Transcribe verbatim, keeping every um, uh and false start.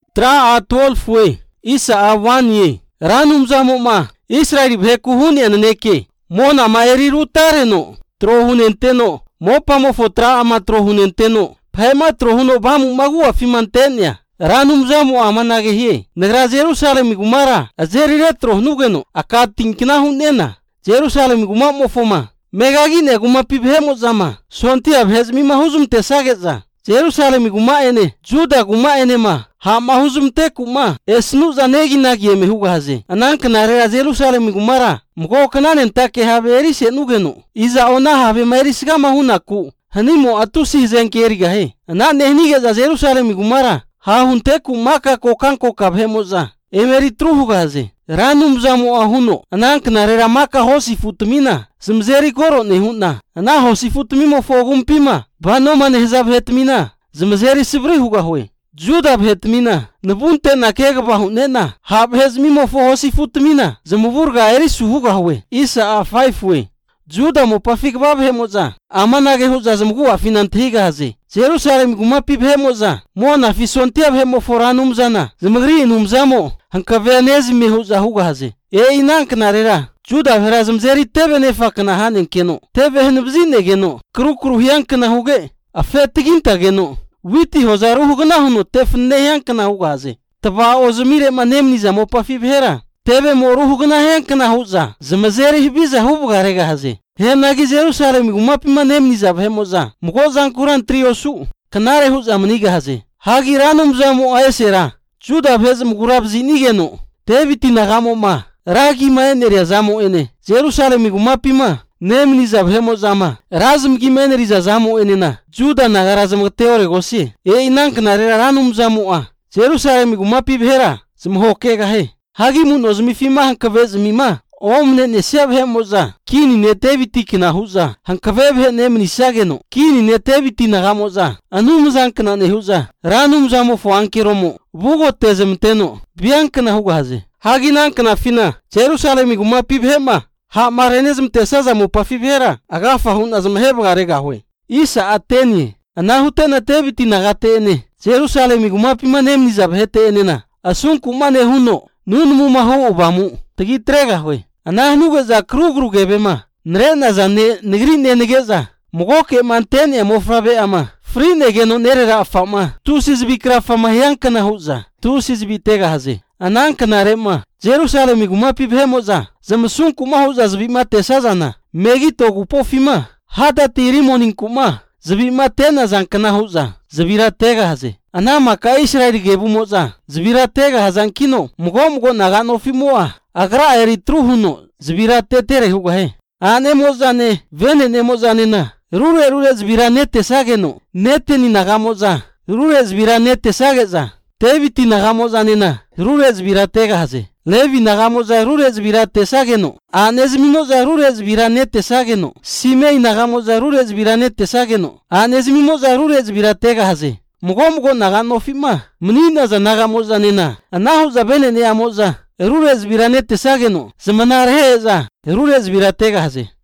Tra a twelve we. Isa a one ye. Ranum zamo ma. Israeli bheku huni ananeke. Mona ma eri rutareno. Trohunenteno. Mopa mofo tra ama trohunenteno. Phema trohuno bamu magu afimantenya. Ranum zamo amanage hie. Nagra Jerusalem gumara. Azeri retrohnugeno. Akating kinahunena. Jerusalem guma mofoma. Megagi ne guma pibhemo zama. Sonti abhezmi mahuzum tesageza. Jerusalem guma ene. Juda guma ene ma. Ha mahuzum te kuma. Esnu zanegi nagi eme hugaze. Anank narera Jerusalem gumara. Mgo kananen take have eri senugeno. Iza ona have mairisiga mahunaku. Hanimo atusi zenkeri gahe. Ana nehnige za Jerusalem gumara. Ha hunte kumaka kokanko kabhemoza. Emeri truhugaze. Ranum zamo ahuno. Anank narera maka hosi futmina. Zmzeri koro nehuna. Ana hosi futmimo fogumpima. Bano manehzab hetmina. Zmzeri sibri huga hoye. Juda bhetmina. Nabunte na kega bahunena. Habhezmimo fo hosi futmina. Zmuvurga eri suhuga hoye. Isa a five we. Juda mo pafik babhemoza. Amanage huza zmgu afinantiga haze. Jerusalem gumapi bhemoza. Mona fisontia bhemo foranum zana. Zmgri numzamo. Hankavenezi mehuza huga haze. E inank narera. Juda verazm zeri tebe ne fakna hanen keno. Tebe henbzine geno. Kru kru hyankna huge. Afetiginta geno. Witi hozaru hugna huno tefne hyankna hugaze. Taba ozmire manemni zamo pafi bhera. Tebe moru hugna hyankna huza. Zmazeri hibiza hubgarega haze. Henagi Jerusalem gumapi manemni zabhemoza. Mugozan kuran triosu. Kanare huza maniga haze. Hagi ranum zamo aesera. Juda bhezm gurab zinigeno. Tebiti nagamo ma. Ragi ma ene zamo ene. Jerusalem gumapi ma. Nemni zabhemo zama. Razm gimene zamo ene na. Juda nagarazm teore gosi. E inank narera ranum zamo a. Jerusalem gumapi bhera. Zmhoke gahe. Hagi mun ozmi fima hankavez mima. Omne ne sebhemoza. Kini ne tebiti kina huza. Hankavebhe nemni sageno. Kini ne tebiti nagamoza. Anum zankna ne huza. Ranum zamo fo ankiromo. Bugo tezemteno. Biankna hugaze. Hagi nankna fina. Jerusalem gumapi bhema. Ha marenezm tesaza mo pafibera. Agafa hun azm hebgarega hwe. Isa atenye. Anahutena tebiti nagatene. Jerusalem gumapi manemni zabhete enena. Asunku mane huno. Nun mu maho ubamu. Tagi trega hwe. Anahnuga za krugru gebema. Nrena za ne nigri ne negeza. Mugoke mantene mofrabe ama. Free negeno nerera afama. Tusis bikra fama yankana huza. Tusis bitega haze. Anank narema. Jerusalem gumapi bhemoza. Zamsun kuma huza zbima tesazana. Megi togu pofima. Hada tiri monin kuma. Zbima tena zankana huza. Zbira tega haze. Anama ka Israeli gebu moza. Zbira tega hazankino. Mugo mugo nagano fimoa. Agra eritru huno. Zbira tetere huga he. Ane moza ne. Vene ne moza ne na. Rure rure zbira nete sageno. Nete ni nagamoza. Rure zbira nete sageza. Tebiti nagamoza ne na. Rure zbira tega haze. Levi nagamoza rure zbira tesageno. Anezmimoza rure zbira nete sageno. Simei nagamoza rure zbira nete sageno. Anezmimoza rure zbira tega haze. Mugo mugo nagano fima. Mnina za nagamoza nena. Anahu za bene ne amoza. Rure zbira nete sageno. Zmanareheza. Rure zbira tega haze.